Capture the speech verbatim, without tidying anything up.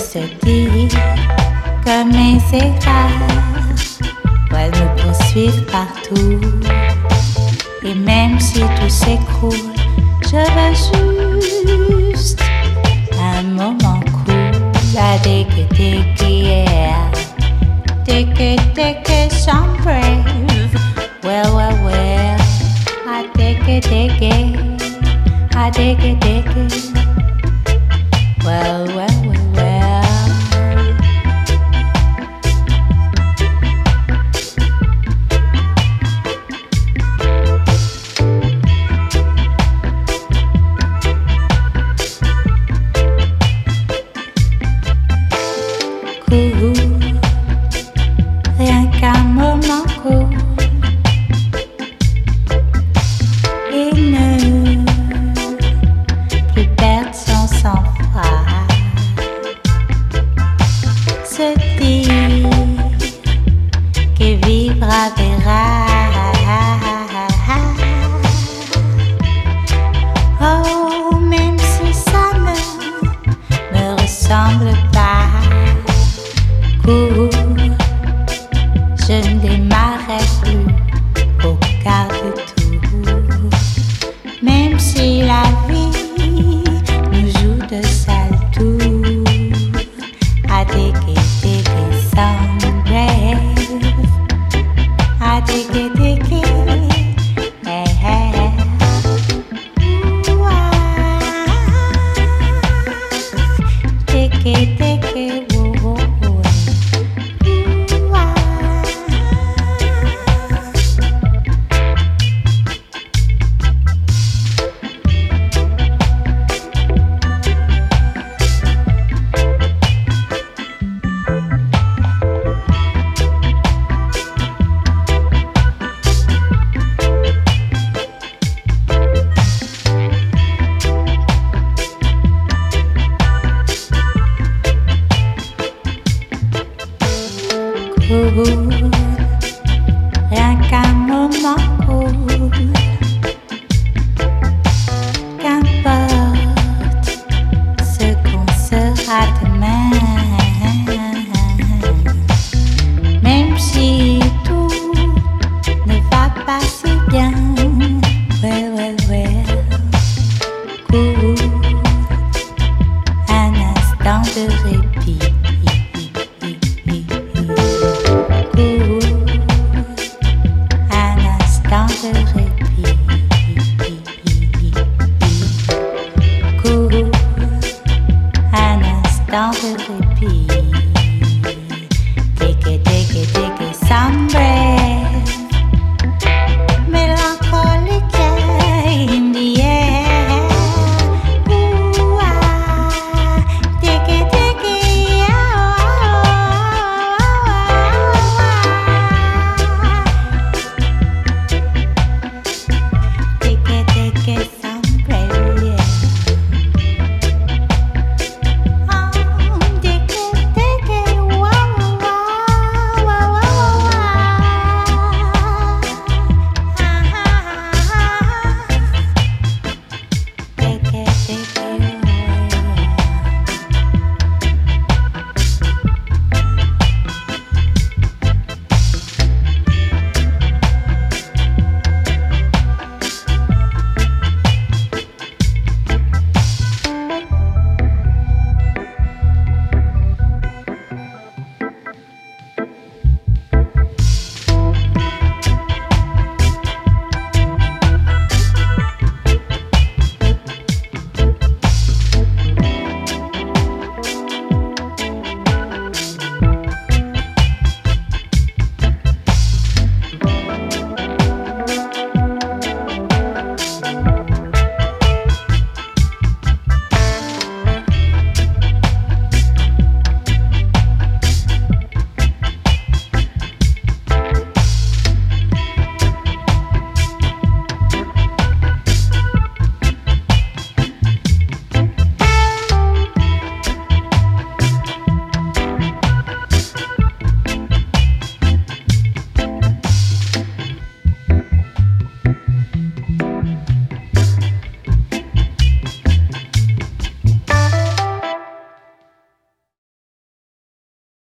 se dit que mes erreurs, elles me poursuivent partout. Et même si tout s'écroule, je veux juste un moment cool. La digga digga yeah, digga digga some brave. Well well well, I digga digga, I digga digga. Well well well well. Rien qu'un moment cool. Il ne plus perdre son sang-froid. Se dire que vivra verra. Oh, même si ça ne me ressemble pas. Cool. Je ne démarrais plus au quart de tour. Même si la vie nous joue de sales tours. I dig it, dig it, some brave. I dig it, dig it, hey, hey. Ooh, I dig it, dig it, whoa, whoa, whoa. Cool, rien qu'un moment cool. Qu'importe ce qu'on sera demain. Même si tout ne va pas si bien. Well, well, well. Cool, un instant de répit. De répit, cool, un instant de répit.